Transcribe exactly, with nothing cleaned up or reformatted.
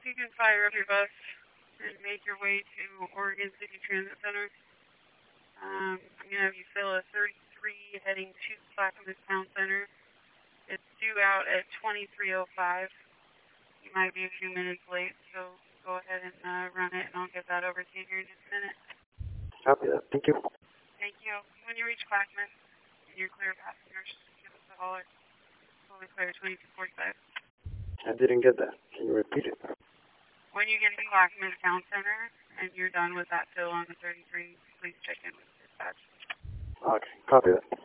you can fire up your bus and make your way to Oregon City Transit Center. Um, I'm going to have you fill a thirty-three heading to Clackamas Town Center. It's due out at twenty-three oh five. You might be a few minutes late, so go ahead and uh, run it, and I'll get that over to you here in just a minute. Copy that. Thank you. Thank you. When you reach Clackamas and you're clear passengers, give us a holler. Fully clear twenty-two forty-five. I didn't get that. Can you repeat it? When you get to Clackamas Town Center and you're done with that fill on the thirty-three, please check in with dispatch. Okay, copy that.